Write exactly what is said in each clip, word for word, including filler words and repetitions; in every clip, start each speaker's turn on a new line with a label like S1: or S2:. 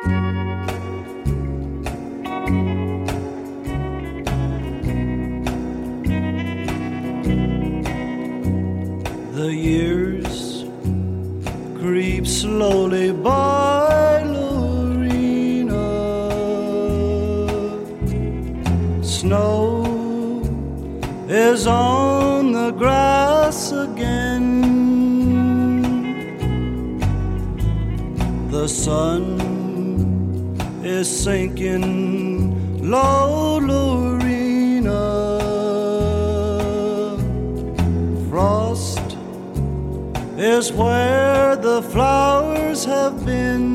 S1: The years creep slowly by, Lorena. Snow is on the grass again. The sun is sinking low, Lorena. Frost is where the flowers have been.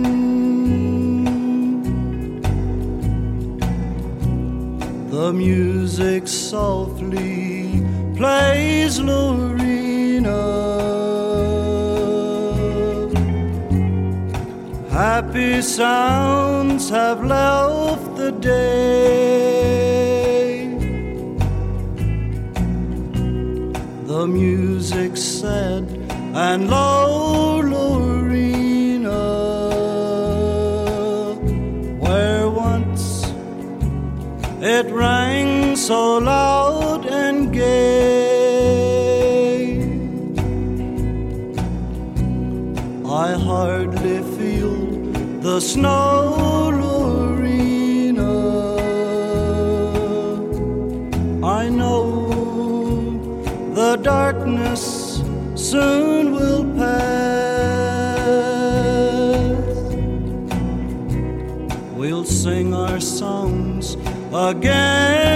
S1: The music softly plays, Lorena. Happy sounds have left the day. The music said, and low, Lorena, where once it rang so loud and gay, I hardly feel the snow, Lorena. I know the darkness soon will pass. We'll sing our songs again,